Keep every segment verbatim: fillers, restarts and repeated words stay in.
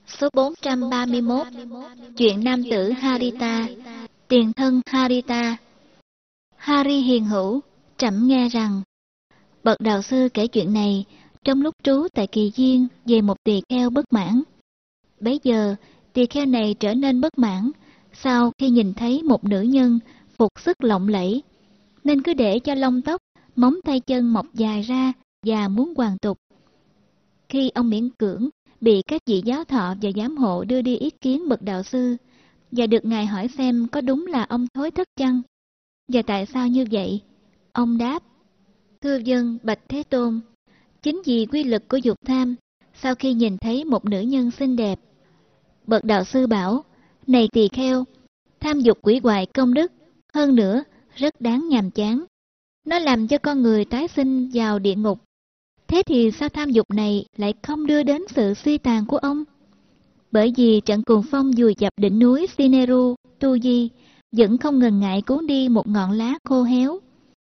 Số bốn trăm ba mươi mốt. Chuyện nam tử Harita, tiền thân Harita. Hari hiền hữu, trẫm nghe rằng bậc đạo sư kể chuyện này trong lúc trú tại Kỳ Viên về một tỳ kheo bất mãn. Bấy giờ tỳ kheo này trở nên bất mãn sau khi nhìn thấy một nữ nhân phục sức lộng lẫy, nên cứ để cho lông tóc, móng tay chân mọc dài ra và muốn hoàn tục. Khi ông miễn cưỡng bị các vị giáo thọ và giám hộ đưa đi ý kiến bậc đạo sư, và được ngài hỏi xem có đúng là ông thối thất chăng, và tại sao như vậy, ông đáp: thưa vâng, bạch Thế Tôn, chính vì quy lực của dục tham, sau khi nhìn thấy một nữ nhân xinh đẹp. Bậc đạo sư bảo: này tỳ kheo, tham dục quỷ hoại công đức, hơn nữa rất đáng nhàm chán, nó làm cho con người tái sinh vào địa ngục. Thế thì sao tham dục này lại không đưa đến sự suy tàn của ông? Bởi vì trận cuồng phong vùi dập đỉnh núi Sineru, Tu Di vẫn không ngần ngại cuốn đi một ngọn lá khô héo.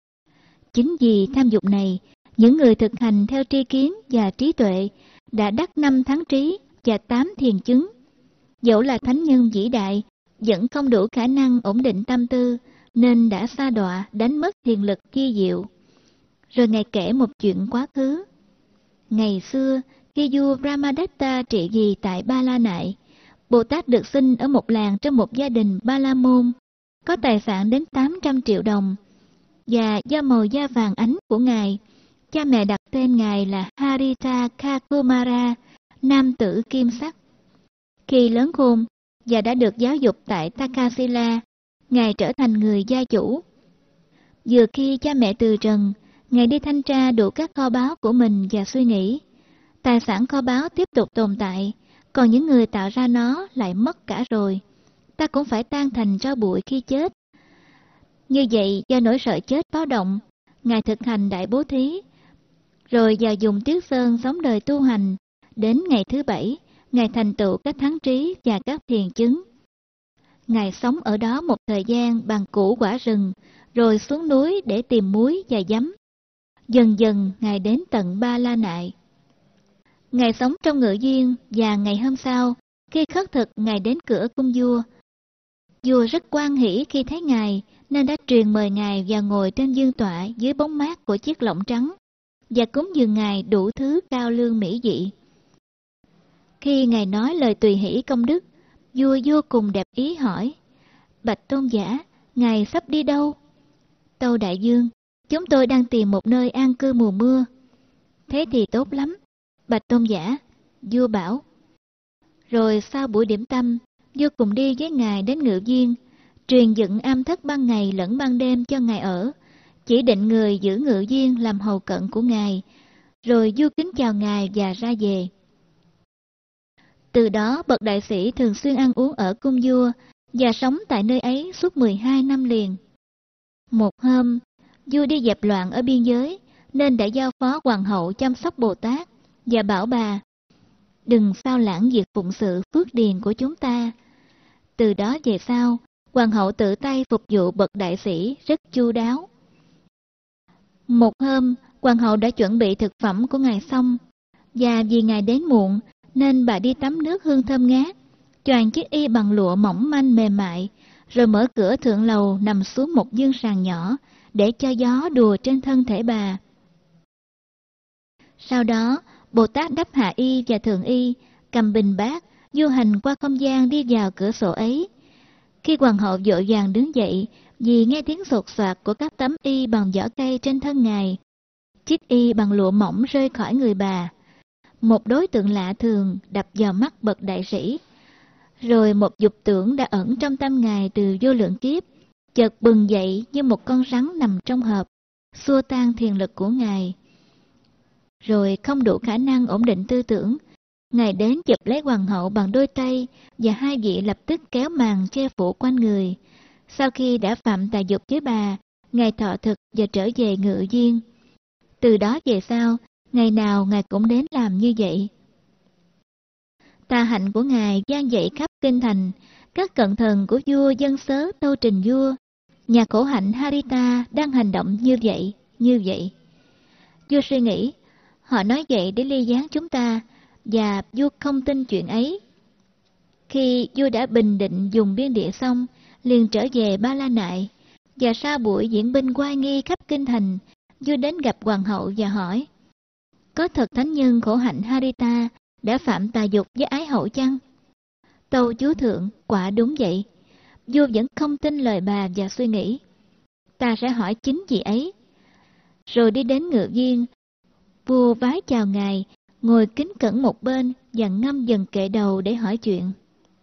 Chính vì tham dục này, những người thực hành theo tri kiến và trí tuệ đã đắc năm thắng trí và tám thiền chứng. Dẫu là thánh nhân vĩ đại, vẫn không đủ khả năng ổn định tâm tư, nên đã sa đọa đánh mất thiền lực kỳ diệu. Rồi ngài kể một chuyện quá khứ. Ngày xưa, khi vua Brahmadatta trị vì tại Ba La Nại, Bồ Tát được sinh ở một làng trong một gia đình Ba La Môn, có tài sản đến tám trăm triệu đồng, và do màu da vàng ánh của ngài, cha mẹ đặt tên ngài là Harita Kakumara, nam tử kim sắc. Khi lớn khôn và đã được giáo dục tại Takasila, ngài trở thành người gia chủ. Vừa khi cha mẹ từ trần, ngài đi thanh tra đủ các kho báu của mình và suy nghĩ, tài sản kho báu tiếp tục tồn tại, còn những người tạo ra nó lại mất cả rồi, ta cũng phải tan thành tro bụi khi chết. Như vậy, do nỗi sợ chết báo động, ngài thực hành đại bố thí, rồi vào dùng Tuyết Sơn sống đời tu hành. Đến ngày thứ bảy, ngài thành tựu các thắng trí và các thiền chứng. Ngài sống ở đó một thời gian bằng củ quả rừng, rồi xuống núi để tìm muối và giấm. Dần dần ngài đến tận Ba La Nại. Ngài sống trong ngự viên, và ngày hôm sau, khi khất thực, ngài đến cửa cung vua. Vua rất hoan hỉ khi thấy ngài, nên đã truyền mời ngài vào ngồi trên vương tọa dưới bóng mát của chiếc lọng trắng, và cúng dường ngài đủ thứ cao lương mỹ vị. Khi ngài nói lời tùy hỷ công đức, vua vô cùng đẹp ý hỏi: bạch tôn giả, ngài sắp đi đâu? Tâu đại vương, chúng tôi đang tìm một nơi an cư mùa mưa. Thế thì tốt lắm, bạch tôn giả, vua bảo. Rồi sau buổi điểm tâm, vua cùng đi với ngài đến ngự viên, truyền dựng am thất ban ngày lẫn ban đêm cho ngài ở, chỉ định người giữ ngự viên làm hầu cận của ngài, rồi vua kính chào ngài và ra về. Từ đó bậc đại sĩ thường xuyên ăn uống ở cung vua và sống tại nơi ấy suốt mười hai năm liền. Một hôm, vua đi dẹp loạn ở biên giới, nên đã giao phó hoàng hậu chăm sóc Bồ Tát và bảo bà: đừng sao lãng việc phụng sự phước điền của chúng ta. Từ đó về sau, hoàng hậu tự tay phục vụ bậc đại sĩ rất chu đáo. Một hôm, hoàng hậu đã chuẩn bị thực phẩm của ngài xong, và vì ngài đến muộn nên bà đi tắm nước hương thơm ngát, choàng chiếc y bằng lụa mỏng manh mềm mại, rồi mở cửa thượng lầu nằm xuống một giường sàn nhỏ để cho gió đùa trên thân thể bà. Sau đó, Bồ Tát đắp hạ y và thượng y, cầm bình bát, du hành qua không gian đi vào cửa sổ ấy. Khi hoàng hậu vội vàng đứng dậy, vì nghe tiếng sột soạt của các tấm y bằng vỏ cây trên thân ngài, chiếc y bằng lụa mỏng rơi khỏi người bà. Một đối tượng lạ thường đập vào mắt bậc đại sĩ. Rồi một dục tưởng đã ẩn trong tâm ngài từ vô lượng kiếp, chợt bừng dậy như một con rắn nằm trong hộp, xua tan thiền lực của ngài. Rồi không đủ khả năng ổn định tư tưởng, ngài đến chụp lấy hoàng hậu bằng đôi tay, và hai vị lập tức kéo màn che phủ quanh người. Sau khi đã phạm tà dục với bà, ngài thọ thực và trở về ngự viên. Từ đó về sau, ngày nào ngài cũng đến làm như vậy. Tà hạnh của ngài vang dậy khắp kinh thành. Các cận thần của vua dân sớ tâu trình vua: nhà khổ hạnh Harita đang hành động như vậy, như vậy. Vua suy nghĩ, họ nói vậy để ly gián chúng ta, và vua không tin chuyện ấy. Khi vua đã bình định dùng biên địa xong, liền trở về Ba La Nại, và sau buổi diễn binh oai nghi khắp kinh thành, vua đến gặp hoàng hậu và hỏi: có thật thánh nhân khổ hạnh Harita đã phạm tà dục với ái hậu chăng? Tâu chúa thượng, quả đúng vậy. Vua vẫn không tin lời bà và suy nghĩ: ta sẽ hỏi chính vị ấy. Rồi đi đến ngự viên, vua vái chào ngài, ngồi kính cẩn một bên và ngâm dần kệ đầu để hỏi chuyện.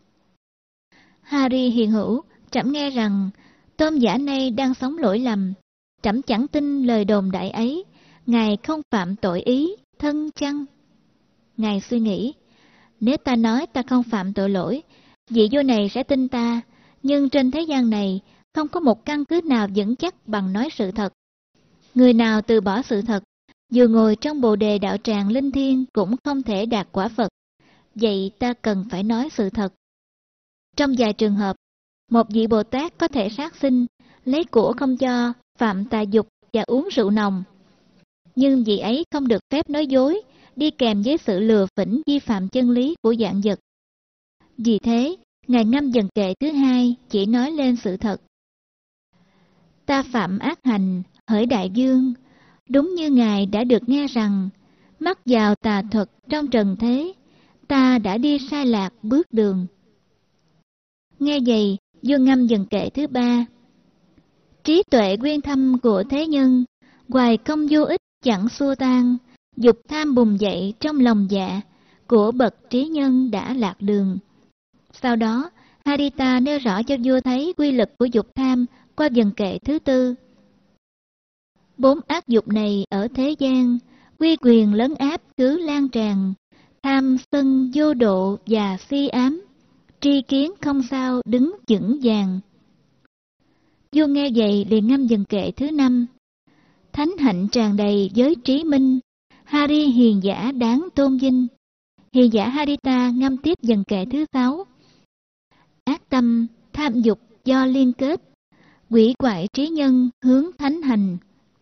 Hari hiền hữu, trẫm nghe rằng tôn giả này đang sống lỗi lầm. Trẫm chẳng tin lời đồn đại ấy. Ngài không phạm tội ý thân chăng? Ngài suy nghĩ: nếu ta nói ta không phạm tội lỗi, vị vua này sẽ tin ta. Nhưng trên thế gian này không có một căn cứ nào vững chắc bằng nói sự thật. Người nào từ bỏ sự thật, dù ngồi trong bồ đề đạo tràng linh thiêng cũng không thể đạt quả Phật. Vậy ta cần phải nói sự thật. Trong vài trường hợp, một vị Bồ Tát có thể sát sinh, lấy của không cho, phạm tà dục và uống rượu nồng. Nhưng vị ấy không được phép nói dối, đi kèm với sự lừa phỉnh vi phạm chân lý của vạn vật. Vì thế, Ngài ngâm dần kệ thứ hai chỉ nói lên sự thật. Ta phạm ác hành, hỡi đại vương, đúng như Ngài đã được nghe rằng, mắc vào tà thuật trong trần thế, ta đã đi sai lạc bước đường. Nghe vậy, vua ngâm dần kệ thứ ba. Trí tuệ quyên thâm của thế nhân, hoài công vô ích chẳng xua tan, dục tham bùng dậy trong lòng dạ, của bậc trí nhân đã lạc đường. Sau đó, Harita nêu rõ cho vua thấy quy lực của dục tham qua dần kệ thứ tư. Bốn ác dục này ở thế gian, quy quyền lấn áp cứ lan tràn, tham sân vô độ và si ám, tri kiến không sao đứng vững vàng. Vua nghe vậy liền ngâm dần kệ thứ năm. Thánh hạnh tràn đầy với trí minh, Hari hiền giả đáng tôn vinh. Hiền giả Harita ngâm tiếp dần kệ thứ sáu. Ác tâm, tham dục do liên kết, quỷ quại trí nhân hướng thánh hành.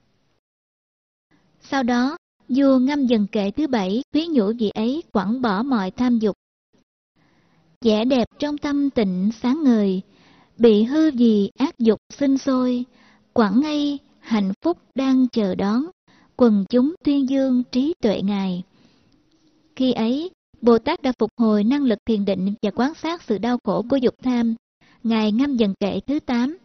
Sau đó, vua ngâm dần kệ thứ bảy khuyến nhủ vị ấy quẳng bỏ mọi tham dục. Vẻ đẹp trong tâm tịnh sáng ngời, bị hư vì ác dục sinh sôi, quẳng ngay hạnh phúc đang chờ đón, quần chúng tuyên dương trí tuệ Ngài. Khi ấy, Bồ Tát đã phục hồi năng lực thiền định và quan sát sự đau khổ của dục tham. Ngài ngâm dần kệ thứ tám.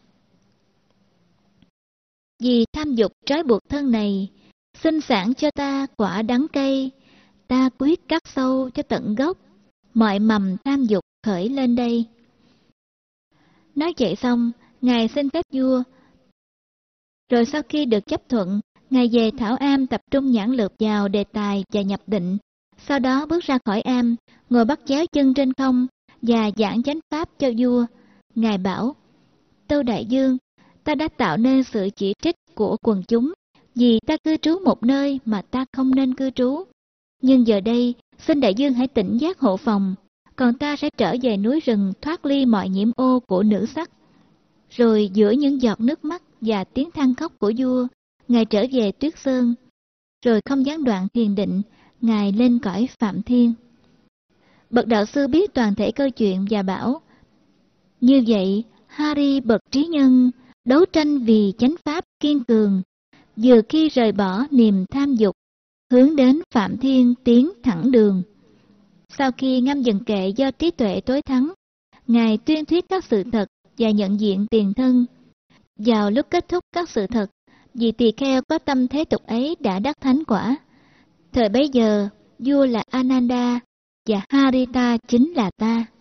Vì tham dục trói buộc thân này, sinh sản cho ta quả đắng cay, ta quyết cắt sâu cho tận gốc, mọi mầm tham dục khởi lên đây. Nói vậy xong, Ngài xin phép vua. Rồi sau khi được chấp thuận, Ngài về Thảo Am tập trung nhãn lực vào đề tài và nhập định. Sau đó bước ra khỏi am, ngồi bắt chéo chân trên không và giảng chánh pháp cho vua. Ngài bảo: Tâu đại vương, ta đã tạo nên sự chỉ trích của quần chúng vì ta cư trú một nơi mà ta không nên cư trú. Nhưng giờ đây, xin đại vương hãy tỉnh giác hộ phòng, còn ta sẽ trở về núi rừng thoát ly mọi nhiễm ô của nữ sắc. Rồi giữa những giọt nước mắt và tiếng than khóc của vua, Ngài trở về Tuyết Sơn. Rồi không gián đoạn thiền định, Ngài lên cõi Phạm Thiên. Bậc đạo sư biết toàn thể câu chuyện và bảo: như vậy, Hari bậc trí nhân, đấu tranh vì chánh pháp kiên cường, vừa khi rời bỏ niềm tham dục, hướng đến Phạm Thiên tiến thẳng đường. Sau khi ngâm dần kệ do trí tuệ tối thắng, Ngài tuyên thuyết các sự thật và nhận diện tiền thân. Vào lúc kết thúc các sự thật, vị tỳ kheo có tâm thế tục ấy đã đắc thánh quả. Thời bấy giờ, vua là Ananda và Harita chính là ta.